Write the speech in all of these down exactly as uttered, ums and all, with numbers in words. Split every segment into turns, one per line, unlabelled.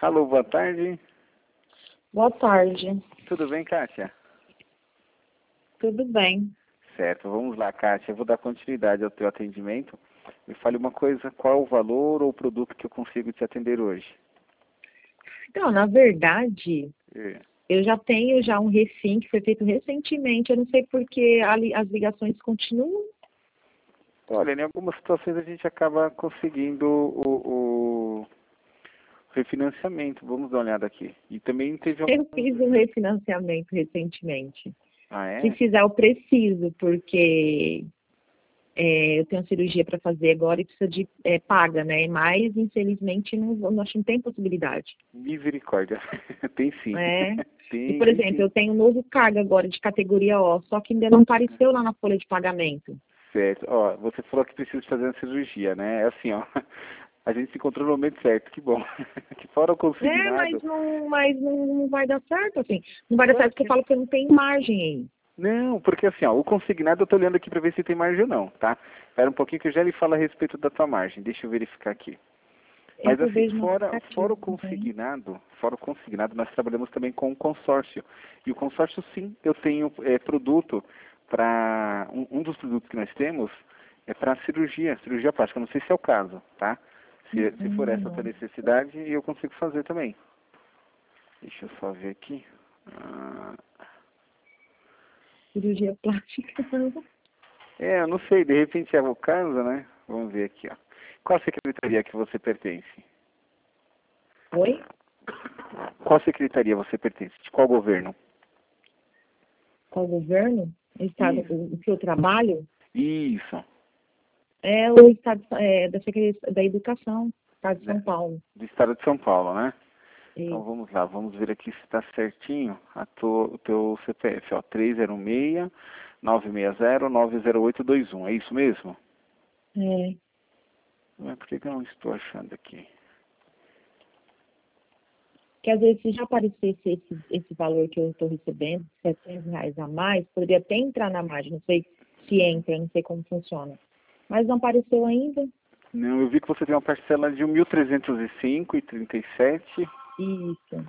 Alô, boa tarde.
Boa tarde.
Tudo bem, Kátia?
Tudo bem.
Certo, vamos lá, Kátia. Eu vou dar continuidade ao teu atendimento. Me fale uma coisa, qual é o valor ou o produto que eu consigo te atender hoje?
Então, na verdade,
É.
eu já tenho já um refim que foi feito recentemente. Eu não sei porque ali as ligações continuam.
Olha, em algumas situações a gente acaba conseguindo o, o refinanciamento. Vamos dar uma olhada aqui. E também teve
Eu
algum...
fiz um refinanciamento recentemente.
Ah,
Se
é?
fizer, eu preciso, porque é, eu tenho cirurgia para fazer agora e precisa de é, paga, né? Mas, infelizmente, não, não, acho que não tem possibilidade.
Misericórdia. Tem sim.
É. E,
Tem,
por
tem
exemplo,
sim.
eu tenho um novo cargo agora de categoria O, só que ainda não apareceu lá na folha de pagamento.
Certo. Ó, você falou que precisa fazer uma cirurgia, né? É assim, ó. A gente se encontrou no momento certo, que bom. Que fora o
É,
consignado...
mas não, mas não, não vai dar certo, assim. Não vai dar
Claro
certo porque
que...
eu falo que não tem margem aí.
Não, porque assim, ó, o consignado eu tô olhando aqui para ver se tem margem ou não, tá? Espera um pouquinho que eu já lhe falo a respeito da tua margem. Deixa eu verificar aqui.
É
Mas
que eu
assim,
vejo no
fora, fora o
aplicativo, não tem.
consignado, fora o consignado, nós trabalhamos também com o consórcio. E o consórcio, sim, eu tenho é, produto para... Um, um dos produtos que nós temos é para cirurgia, cirurgia plástica. Não sei se é o caso, tá? Se, se for
Não,
essa a tua
não.
necessidade, eu consigo fazer também. Deixa eu só ver aqui. Ah,
Cirurgia plástica.
é, eu não sei, de repente é o caso, né? Vamos ver aqui, ó. Qual secretaria que você pertence?
Oi?
Qual secretaria você pertence? De qual governo?
Qual governo? O estado,
Isso.
o, o que eu trabalho
Isso.
é o estado é, da Secretaria da Educação, estado de
Né?
São Paulo.
Do estado de São Paulo, né? Então
E,
vamos lá, vamos ver aqui se está certinho a tua, o teu C P F, ó. três zero seis, nove seis zero, nove zero oito dois um, é isso mesmo?
é,
Ué, por que que eu não estou achando aqui?
que às vezes se já aparecesse esse, esse valor que eu estou recebendo, setecentos reais a mais, poderia até entrar na margem, não sei se entra, não sei como funciona. Mas não apareceu ainda.
Não, eu vi que você tem uma parcela de mil trezentos e cinco e trinta e sete.
Isso.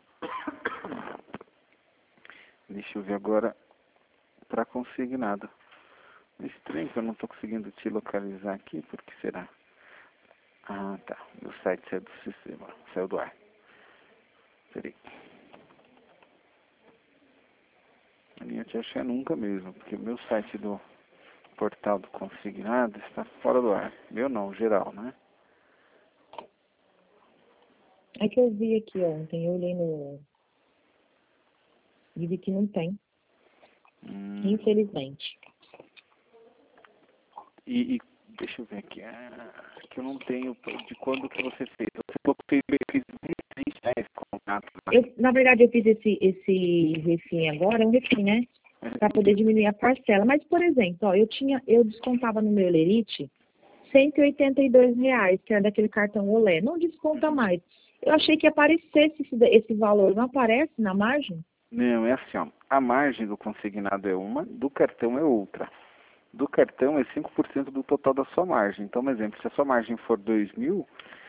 Deixa eu ver agora para consignado. Estranho que eu não estou conseguindo te localizar aqui, por que será? Ah, tá. O site saiu do sistema, saiu do ar. Peraí. Eu não ia te achar nunca mesmo, porque o meu site do portal do consignado está fora do ar. Meu não, geral, né?
É que eu vi aqui ontem, eu olhei no. E vi que não tem,
Hum,
infelizmente.
e, e deixa eu ver aqui. Ah, que eu não tenho de quando que você fez. Você falou que fez, fez vinte e três, né, esse contrato.
Eu, na verdade, eu fiz esse, esse refim agora, é um refim, né? Para poder diminuir a parcela. Mas, por exemplo, ó, eu tinha, eu descontava no meu Lerite cento e oitenta e dois reais, que era daquele cartão Olé. Não desconta mais. Eu achei que aparecesse esse, esse valor. Não aparece na margem?
Não, é assim, ó. A margem do consignado é uma, do cartão é outra. Do cartão é cinco por cento do total da sua margem. Então, um exemplo, se a sua margem for dois mil,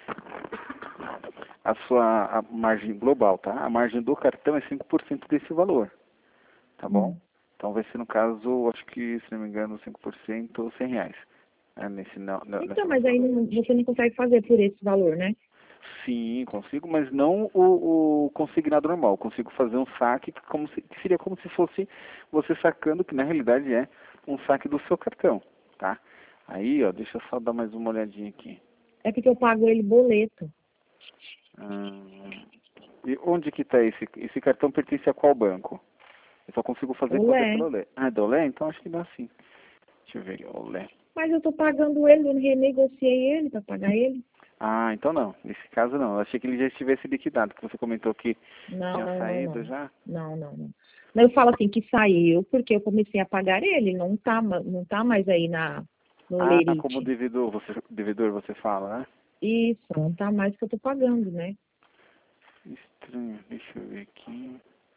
a sua a margem global, tá? A margem do cartão é cinco por cento desse valor, tá bom?
Hum.
Então vai ser no caso, acho que, se não me engano, cinco por cento, cem reais. É, nesse, não, não,
Então,
nessa
mas aí
valor.
não- você não consegue fazer por esse valor, né?
Sim, consigo, mas não o, o consignado normal. Consigo fazer um saque que, como se, que seria como se fosse você sacando, que na realidade é um saque do seu cartão, tá? Aí, ó, deixa eu só dar mais uma olhadinha aqui.
É porque eu pago ele boleto.
Hum, e onde que está esse? Esse cartão pertence a qual banco? Eu só consigo fazer quando é
Olé.
pela Olé. Ah, é da Olé? Então acho que dá sim. Deixa eu ver aqui, Olé.
Mas eu tô pagando ele, eu renegociei ele para pagar ele.
Ah, então não. Nesse caso não. Eu achei que ele já estivesse liquidado, que você comentou que
Não,
tinha
não,
saído
não.
já.
Não, não, não. Mas eu falo assim que saiu porque eu comecei a pagar ele, não tá, ma- não tá mais aí na, no
Ah, como
Lerite.
devedor, você, devedor você fala, né?
Isso, não tá mais que eu tô pagando, né?
Estranho, deixa eu ver aqui.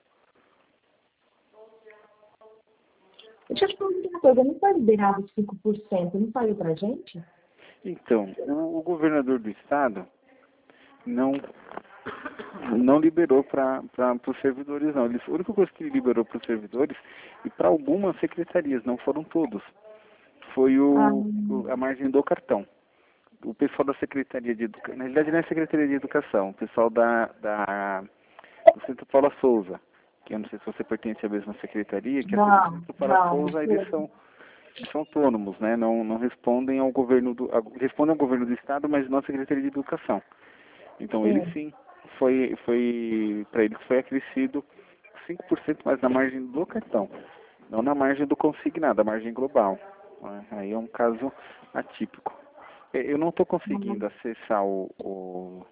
Deixa eu te perguntar uma coisa, não foi liberado cinco por cento, não saiu pra gente?
Então, o, o governador do estado não não liberou para os servidores, não. Eles, a única coisa que ele liberou para os servidores e para algumas secretarias, não foram todos, foi o,
Ah,
o- a margem do cartão. O pessoal da Secretaria de Educação, na realidade não é Secretaria de Educação, o pessoal da, da, do Centro Paula Souza, que eu não sei se você pertence à mesma secretaria, que é o
não,
Centro Paula
não.
Souza, eles são, eles são autônomos, né? Não, não respondem ao governo do, a, respondem ao governo do Estado, mas não à Secretaria de Educação. Então ele
Sim.
sim, foi, foi para eles foi acrescido cinco por cento mais na margem do cartão, não na margem do consignado, a margem global. Né? Aí é um caso atípico. Eh, Eu não estou conseguindo acessar o, o,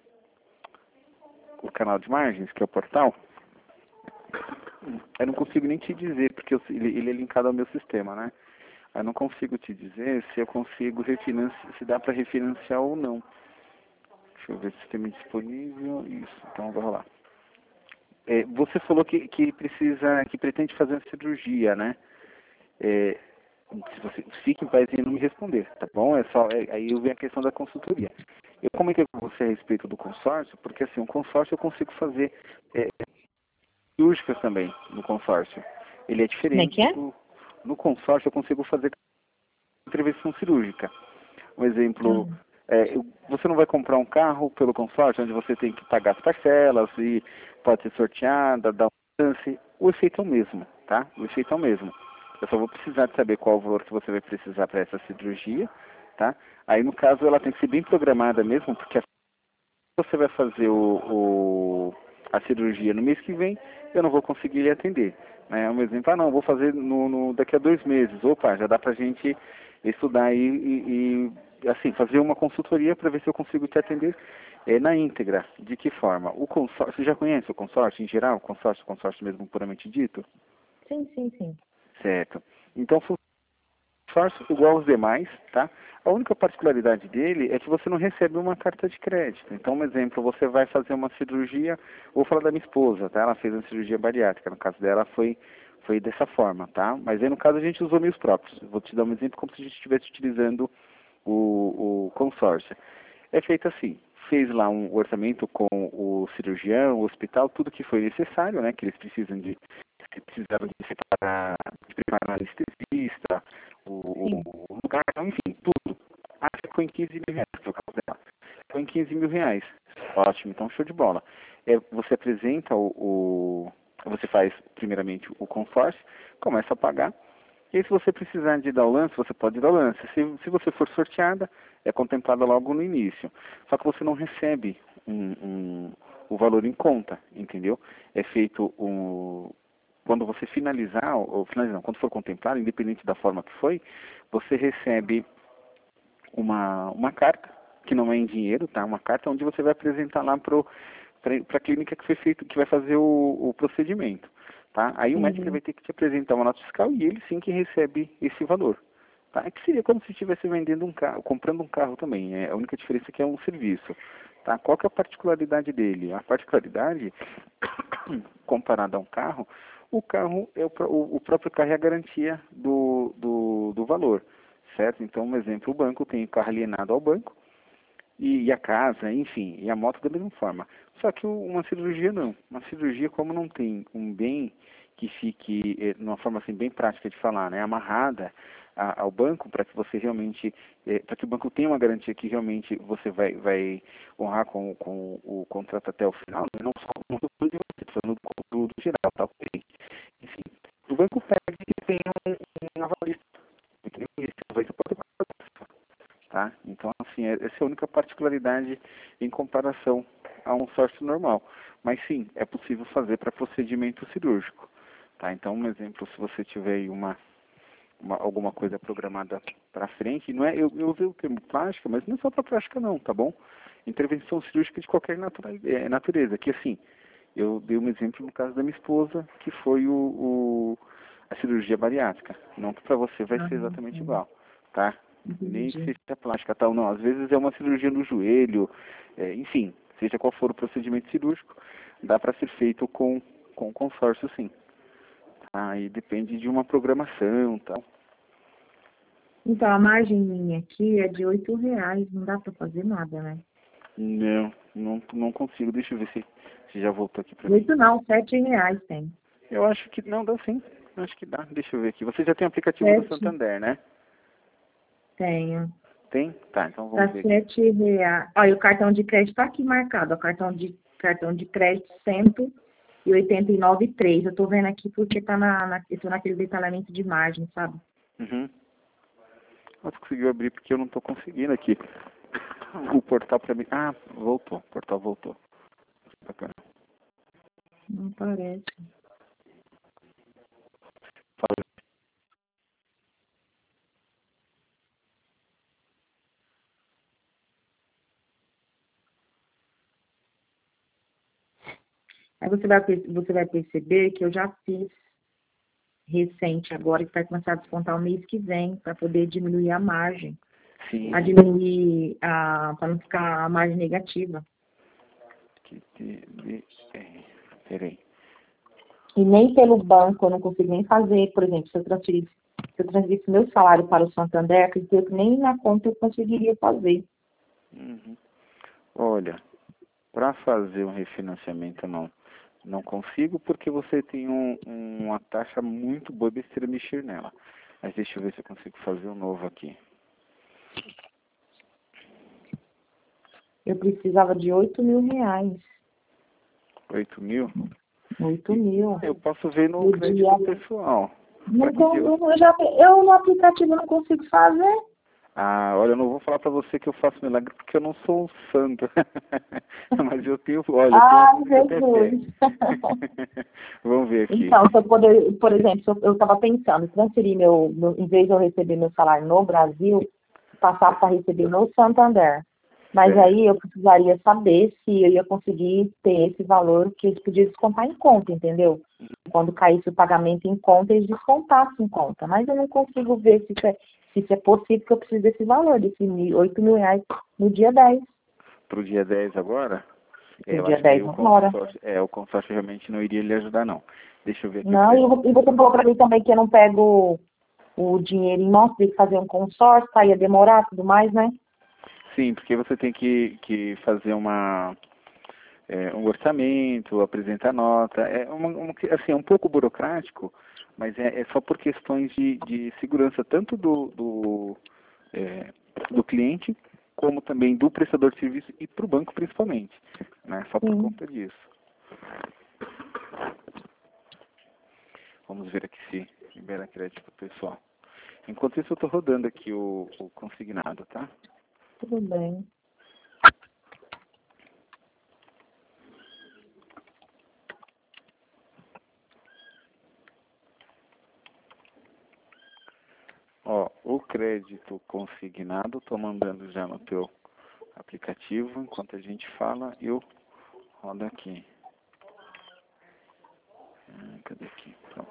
o canal de margens, que é o portal. Eu não consigo nem te dizer, porque eu, ele, ele é linkado ao meu sistema, né? Eu não consigo te dizer se eu consigo refinanciar, se dá para refinanciar ou não. Deixa eu ver se sistema disponível. Isso, então vai rolar. É, você falou que, que precisa, que pretende fazer uma cirurgia, né? É, se você fique em paz em não me responder, tá bom? É só, é, aí vem a questão da consultoria. Eu comentei com você a respeito do consórcio, porque assim, o consórcio eu consigo fazer é, cirúrgicas também no consórcio. Ele é
Como é que
diferente
é?
do, no consórcio eu consigo fazer intervenção cirúrgica. Um exemplo,
Ah,
é, eu- você não vai comprar um carro pelo consórcio, onde você tem que pagar as parcelas e pode ser sorteada, dar um lance. O efeito é o mesmo, tá? O efeito é o mesmo. Eu só vou precisar de saber qual o valor que você vai precisar para essa cirurgia, tá? Aí, no caso, ela tem que ser bem programada mesmo, porque você vai fazer o, o- a cirurgia no mês que vem, eu não vou conseguir lhe atender. Né? Um exemplo, ah não, vou fazer no, no- daqui a dois meses. Opa, já dá pra gente estudar e, e, e, assim, fazer uma consultoria para ver se eu consigo te atender eh, na íntegra. De que forma? O consórcio, você já conhece o consórcio em geral? O consórcio, o consórcio mesmo puramente dito?
sim, sim, sim.
Certo. Então, consórcio igual aos demais, tá? A única particularidade dele é que você não recebe uma carta de crédito. Então, um exemplo, você vai fazer uma cirurgia, vou falar da minha esposa, tá? Ela fez uma cirurgia bariátrica, no caso dela foi foi dessa forma, tá? Mas aí no caso a gente usou meios próprios. Vou te dar um exemplo como se a gente estivesse utilizando o, o consórcio. É feito assim, fez lá um orçamento com o cirurgião, o hospital, tudo que foi necessário, né? Que eles precisam de que precisavam de separar, de preparar anestesista, o,
Sim.
o lugar, enfim, tudo. Ah, ficou em quinze mil reais, que é o caso dela. Ficou em quinze mil reais. Ótimo, então show de bola. É, você apresenta o, o. Você faz primeiramente o consórcio, começa a pagar. E aí, se você precisar de dar o lance, você pode dar o lance. Se, se você for sorteada, é contemplada logo no início. Só que você não recebe um, um, o valor em conta, entendeu? É feito um, quando você finalizar, ou finalizar, quando for contemplado, independente da forma que foi, você recebe uma, uma carta, que não é em dinheiro, tá? Uma carta onde você vai apresentar lá para a clínica que foi feito, que vai fazer o, o procedimento, tá? Aí o médico ele
Entendi.
vai ter que te apresentar uma nota fiscal e ele sim que recebe esse valor. Tá? É que seria como se estivesse vendendo um carro, comprando um carro também. É, a única diferença é que é um serviço. Tá? Qual que é a particularidade dele? A particularidade, comparada a um carro, o carro é o, pró- o, o próprio carro é a garantia do, do, do valor, certo? Então, um exemplo, o banco tem o carro alienado ao banco e, e a casa, enfim, e a moto da mesma forma. Só que o- uma cirurgia não. Uma cirurgia, como não tem um bem que fique, eh, de uma forma assim bem prática de falar, né, amarrada a- ao banco para que você realmente, eh, para que o banco tenha uma garantia que realmente você vai, vai honrar com, com o contrato até o final, né, não só não estou falando de você, estou falando do, do, do geral, tá? Ok. Enfim, o banco pede que tenha um, um avalista, entendeu? E esse avalista pode ser, tá? Então, assim, é- essa é a única particularidade em comparação a um sócio normal. Mas sim, é possível fazer para procedimento cirúrgico, tá? Então, um exemplo, se você tiver aí uma, uma alguma coisa programada para frente, não é, eu, eu usei o termo plástica, mas não é só para plástica não, tá bom? Intervenção cirúrgica de qualquer natura, é, natureza, que assim, eu dei um exemplo no caso da minha esposa, que foi o, o a cirurgia bariátrica. Não que para você vai
Ah,
ser exatamente
sim.
igual, tá? Nem que
Entendi.
seja plástica tal, não. Às vezes é uma cirurgia no joelho, é, enfim, seja qual for o procedimento cirúrgico, dá para ser feito com, com consórcio sim. Aí depende de uma programação tal.
Então, a margem minha aqui é de oito reais, não dá para fazer nada, né?
Não, não, não consigo. Deixa eu ver se, se já voltou aqui pra mim.
Oito não, sete reais tem.
Eu acho que não, dá sim. Acho que dá. Deixa eu ver aqui. Você já tem o aplicativo do
Sete.
Santander, né?
Tenho.
Tem? Tá, então
Tá
vamos ver aqui.
sete reais. Olha, o cartão de crédito tá aqui marcado. O cartão de, cartão de crédito cento e oitenta e nove vírgula três. Eu tô vendo aqui porque tá na, na, eu tô naquele detalhamento de margem, sabe?
Uhum. Você conseguiu abrir porque eu não tô conseguindo aqui. O portal pra mim. Ah, voltou. O portal voltou. Bacana.
Não parece.
Fala.
Aí você vai, per- você vai perceber que eu já fiz recente agora, que vai começar a descontar o mês que vem, para poder diminuir a margem.
Sim.
A diminuir, a, para não ficar a margem negativa.
Que te- de- é, Peraí.
E nem pelo banco eu não consigo nem fazer, por exemplo, se eu transferisse, se eu transferisse meu salário para o Santander, acredito que nem na conta eu conseguiria fazer.
Uhum. Olha, para fazer um refinanciamento não, não consigo porque você tem um, uma taxa muito boa de besteira mexer nela. Mas deixa eu ver se eu consigo fazer um novo aqui.
Eu precisava de oito mil reais.
Oito mil?
Oito mil.
Eu posso ver no
No
crédito
dia.
pessoal.
Não,
Pra que dia?
eu, eu, já, eu no aplicativo não consigo fazer.
Ah, olha, eu não vou falar pra você que eu faço milagre porque eu não sou um santo. Mas eu tenho, olha, eu
Ah,
tenho até fé.
Jesus.
Vamos ver aqui.
Então, se eu poder, por exemplo, se eu eu estava pensando em transferir meu, meu, em vez de eu receber meu salário no Brasil, passar para receber no Santander. Mas
É.
aí eu precisaria saber se eu ia conseguir ter esse valor que eles podiam descontar em conta, entendeu? Quando caísse o pagamento em conta, eles descontassem em conta. Mas eu não consigo ver se isso é, se isso é possível, porque eu preciso desse valor, desses oito mil reais no dia dez.
Pro dia dez agora? É,
No
eu
dia
acho que aí
dez
o
não mora.
consórcio, é, o consórcio realmente não iria lhe ajudar, não. Deixa eu ver aqui o
Não, e
crédito.
vo- e você falou para mim também que eu não pego o dinheiro em mãos, tem que fazer um consórcio, tá? Ia demorar tudo mais, né?
Sim, porque você tem que, que fazer uma, é, um orçamento, apresentar nota. É uma, uma- assim, é um pouco burocrático, mas é, é só por questões de, de segurança, tanto do, do, é, do cliente, como também do prestador de serviço e para o banco principalmente. Né? Só por
Sim.
conta disso. Vamos ver aqui se libera crédito pro pessoal. Enquanto isso, eu estou rodando aqui o, o consignado, tá?
Tudo bem.
Ó, o crédito consignado, estou mandando já no teu aplicativo. Enquanto a gente fala, eu rodo aqui. Ah, cadê aqui? Pronto.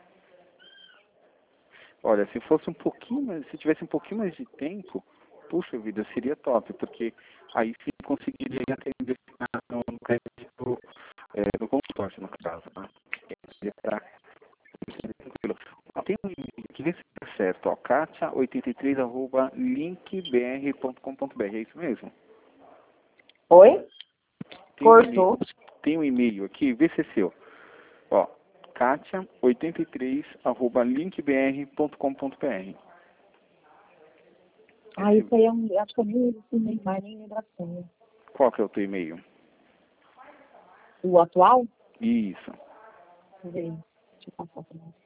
Olha, se fosse um pouquinho mais, se tivesse um pouquinho mais de tempo, puxa vida, seria top, porque aí sim conseguiria atender no no crédito, é, no consórcio, no caso, né? Seria pra- tranquilo. Ó, tem um e-mail aqui, vê se tá certo, ó, katia oitenta e três arroba linkbr ponto com ponto br, é isso mesmo?
Oi?
Tem um e-mail,
Cortou.
tem um e-mail aqui, vê se é seu. Ó, katia oitenta e três arroba linkbr ponto com ponto br.
Ah,
Esse,
isso aí é um. Acho que eu nem uso nem mais nem lembro a senha.
qual que é o teu e-mail?
O atual?
Isso,
Deixa eu ver. Deixa eu passar pra você.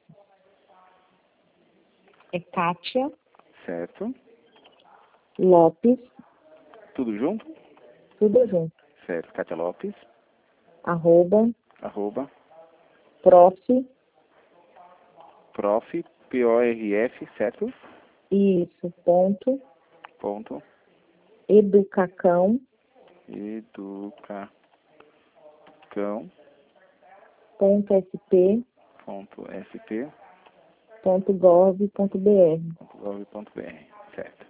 É Kátia
certo?
Lopes,
Tudo junto?
tudo junto.
Certo, Katia Lopes,
Arroba,
arroba,
prof,
prof, P O R F, certo?
isso, ponto,
Ponto,
educacão,
educacão,
ponto sp,
ponto sp,
ponto gov, ponto br.
ponto gov, ponto br, certo?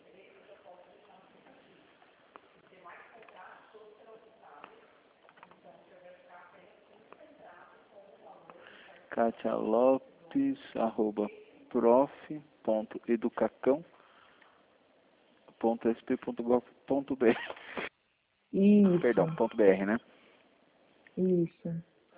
Katia Lopes, arroba, prof, ponto educacão, ponto sp, ponto gov, ponto br.
Isso,
Perdão, ponto .br, né?
isso.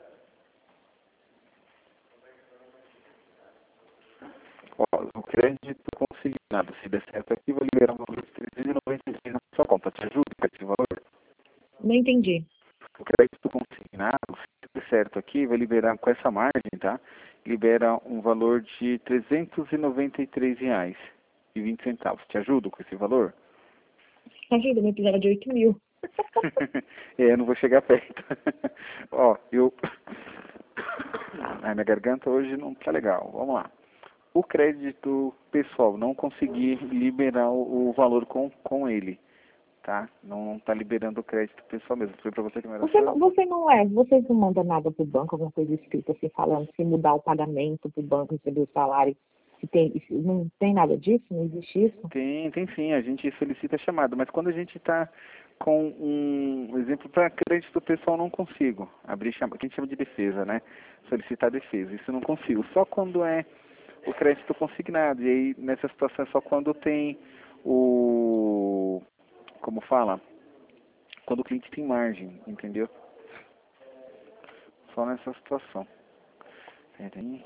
Ó, o crédito consignado, se der certo aqui, vai liberar um valor de trezentos e noventa e seis na sua conta. Te ajuda com esse valor?
Não entendi.
O crédito consignado, se der certo aqui, vai liberar com essa margem, tá? Libera um valor de trezentos e noventa e três reais e vinte centavos. Te ajudo com esse valor?
Ajuda, me precisava de oito mil.
É, eu não vou chegar perto. Ó, eu... Ai, minha garganta hoje não tá legal. Vamos lá. O crédito pessoal, não consegui liberar o, o valor com, com ele, tá? Não está liberando o crédito pessoal mesmo. Foi para você que não era
Você
seu?
não, você não é, vocês não mandam nada pro banco, alguma coisa escrita assim, falando se mudar o pagamento pro banco, receber o salário, se tem, se não tem nada disso, não existe isso?
Tem, tem sim. A gente solicita a chamada, mas quando a gente está com um exemplo para crédito pessoal, não consigo abrir chamada, que a gente chama de defesa, né? Solicitar defesa. Isso eu não consigo. Só quando é o crédito consignado. E aí, nessa situação, é só quando tem o... Como fala? Quando o cliente tem margem, entendeu? Só nessa situação. Peraí.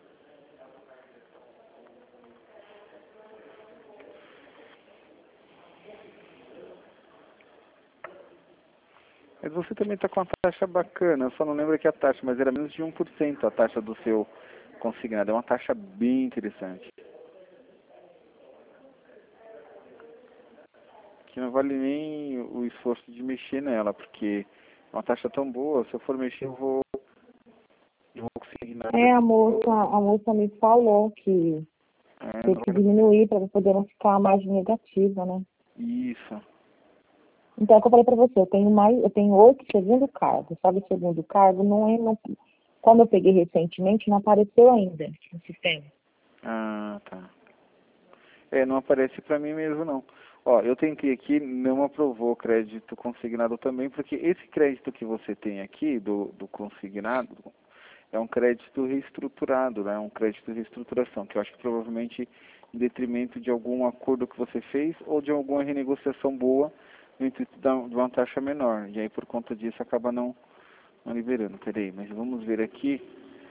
Mas você também está com uma taxa bacana. Eu só não lembro aqui a taxa, mas era menos de um por cento a taxa do seu consignado. É uma taxa bem interessante. Que não vale nem o esforço de mexer nela, porque é uma taxa tão boa. Se eu for mexer, eu vou, eu vou conseguir nada.
É, a moça, a moça me falou que
É,
tem
não
que
vale-
diminuir para poder não ficar a margem negativa, né?
Isso.
Então, é o que eu falei para você, eu tenho mais, eu tenho outro segundo cargo, sabe, o segundo cargo não é, não, como eu peguei recentemente, não apareceu ainda no sistema.
Ah, tá. É, não aparece para mim mesmo, não. Ó, eu tentei aqui, não aprovou o crédito consignado também, porque esse crédito que você tem aqui, do, do consignado, é um crédito reestruturado, né? Um crédito de reestruturação, que eu acho que provavelmente em detrimento de algum acordo que você fez ou de alguma renegociação boa no intuito da- de uma taxa menor. E aí, por conta disso, acaba não, não liberando. Peraí, mas vamos ver aqui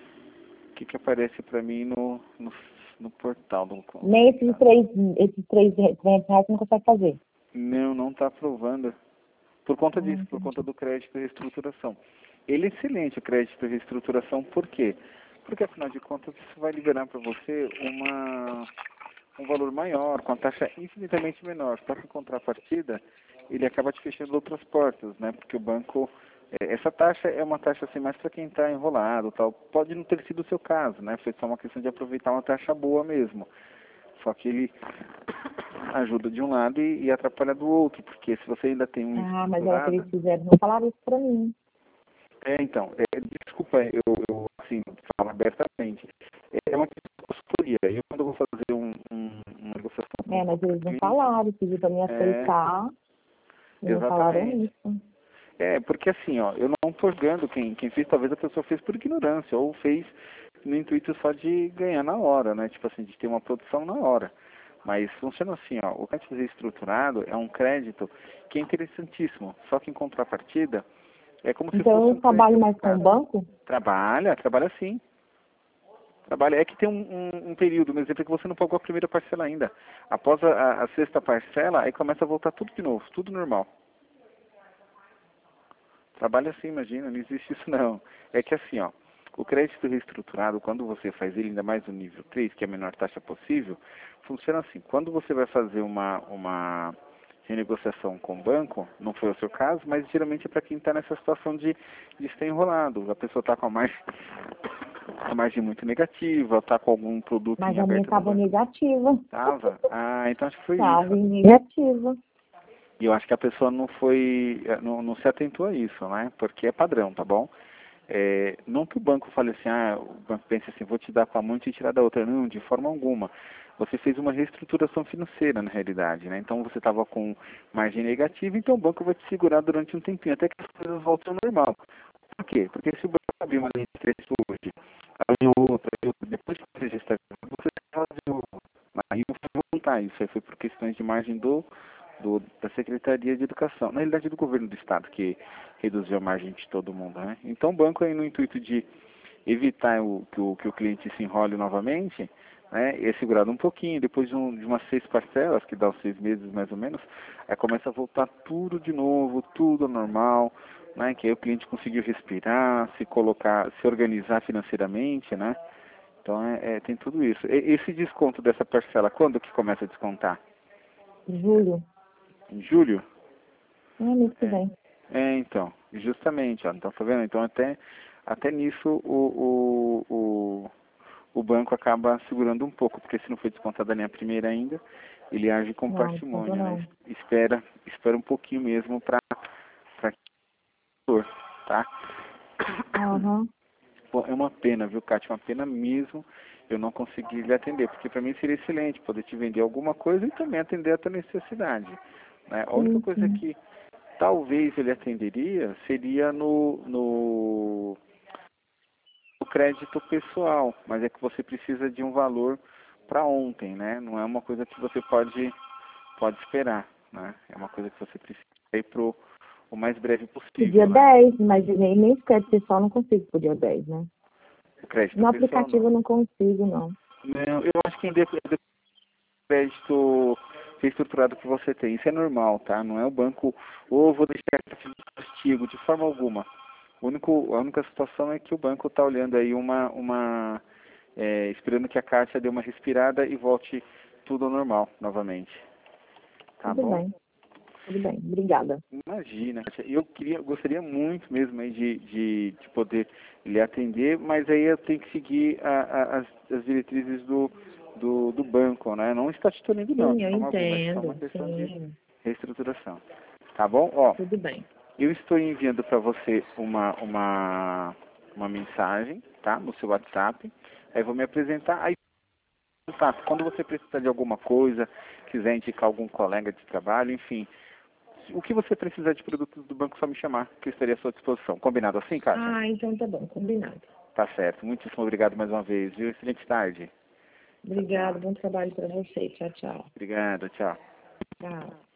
o que, que aparece para mim no, no, no portal do
Nem esses
consignado.
três, esses três trezentos reais você não consegue fazer.
Não, não está aprovando. Por conta
Ah,
disso, por conta
entendi.
do crédito de reestruturação. Ele é excelente, o crédito de reestruturação, por quê? Porque, afinal de contas, isso vai liberar para você uma, um valor maior, com a taxa infinitamente menor. Só que, em contrapartida, ele acaba te fechando outras portas, né? Porque o banco... eh, Essa taxa é uma taxa assim, mais para quem está enrolado, tal. Pode não ter sido o seu caso, né? Foi só uma questão de aproveitar uma taxa boa mesmo. Só que ele ajuda de um lado e, e atrapalha do outro, porque se você ainda tem um
Ah, mas era o que
estruturado...
eles fizeram, não falaram isso pra mim.
É, então, é, desculpa, eu, eu assim, falo abertamente. É uma questão de consultoria. Eu, quando eu vou fazer um, um, uma negociação com
É, mas
qualquer
eles não
cliente,
falaram, pediu pra mim
é,
aceitar, e não falaram
exatamente.
isso.
É, porque assim, ó, eu não estou julgando quem, quem fez, talvez a pessoa fez por ignorância, ou fez no intuito só de ganhar na hora, né? Tipo assim, de ter uma produção na hora. Mas funciona assim, ó, o crédito estruturado é um crédito que é interessantíssimo, só que em contrapartida, é como se
Então eu
fosse
não
um crédito
trabalho mais com o
aplicado.
banco?
Trabalha, trabalha sim. Trabalha. É que tem um, um, um período, um exemplo, que você não pagou a primeira parcela ainda. Após a, a, a sexta parcela, aí começa a voltar tudo de novo, tudo normal. Trabalha assim, imagina, não existe isso não. É que assim, ó, o crédito reestruturado, quando você faz ele ainda mais no nível três, que é a menor taxa possível, funciona assim. Quando você vai fazer uma, uma renegociação com o banco, não foi o seu caso, mas geralmente é para quem está nessa situação de, de estar enrolado. A pessoa está com a margem, a margem muito negativa, está com algum produto
Mas
em
a minha
aberto no
estava
banco.
negativa.
Tava? Ah, então acho que foi
Estava
isso.
em negativa.
E eu acho que a pessoa não foi, eh, não, não se atentou a isso, né? Porque é padrão, tá bom? É, não que o banco fale assim, ah, o banco pense assim, vou te dar com a mão e te tirar da outra. Não, de forma alguma. Você fez uma reestruturação financeira, na realidade, né? Então você estava com margem negativa, então o banco vai te segurar durante um tempinho, até que as coisas voltem ao normal. Por quê? Porque se o banco abrir uma linha de crédito hoje, abrir outra, outra, depois que você já está, você tem ela de novo. Aí não foi voltar isso, aí foi por questões de margem do do, da Secretaria de Educação, na realidade do governo do estado, que reduziu a margem de todo mundo, né? Então o banco aí no intuito de evitar o, que, o, que o cliente se enrole novamente, né, é segurado um pouquinho, depois de, um, de umas seis parcelas, que dá uns seis meses mais ou menos, aí começa a voltar tudo de novo, tudo normal, né, que aí o cliente conseguiu respirar, se colocar, se organizar financeiramente, né? Então é, é, tem tudo isso. E, esse desconto dessa parcela, quando que começa a descontar?
Julho.
Em julho?
É, mês que
É,
vem.
é então, justamente, ó, então tá vendo? Então até, até nisso o, o, o, o banco acaba segurando um pouco, porque se não foi descontada nem a primeira ainda, ele age com
Não, desconto
parcimônia, né?
não.
Espera, espera um pouquinho mesmo para para tá?
Aham.
Pô, é uma pena, viu, Kátia? Uma pena mesmo eu não conseguir lhe atender, porque para mim seria excelente poder te vender alguma coisa e também atender a tua necessidade, né? A única
Sim,
coisa
sim.
que talvez ele atenderia seria no, no, no crédito pessoal, mas é que você precisa de um valor para ontem, né? Não é uma coisa que você pode, pode esperar, né? É uma coisa que você precisa ir pro o mais breve
Pro dia
possível, né?
dez, mas nem, nem esse crédito pessoal eu não consigo pro dia dez, né?
O crédito
No
pessoal
aplicativo
não.
eu não consigo, não.
Não, eu acho que ainda crédito reestruturado que você tem. Isso é normal, tá? Não é o banco, ou vou deixar de castigo, de forma alguma. O único, a única situação é que o banco está olhando aí uma, uma é, esperando que a Caixa dê uma respirada e volte tudo ao normal novamente. Tá
Tudo
bom?
bem, tudo bem. Obrigada.
Imagina, Kátia, eu queria, gostaria muito mesmo aí de, de, de poder lhe atender, mas aí eu tenho que seguir a, a, as, as diretrizes do, do, do banco, né? Não está te tolhindo não,
Sim,
de
eu
forma alguma, é só uma
entendo.
questão de
Sim,
reestruturação. Tá bom? Ó,
tudo bem.
eu estou enviando para você uma, uma, uma mensagem, tá? No seu WhatsApp. Aí eu vou me apresentar. Aí, contato. Quando você precisar de alguma coisa, quiser indicar algum colega de trabalho, enfim, o que você precisar de produtos do banco, só me chamar, que eu estaria à sua disposição. Combinado assim, Kátia?
Ah, então tá bom, combinado.
Tá certo. Muitíssimo obrigado mais uma vez, viu? Excelente tarde. Tchau,
Obrigada,
tchau.
bom trabalho para você. Tchau, tchau.
Obrigado, tchau.
Tchau.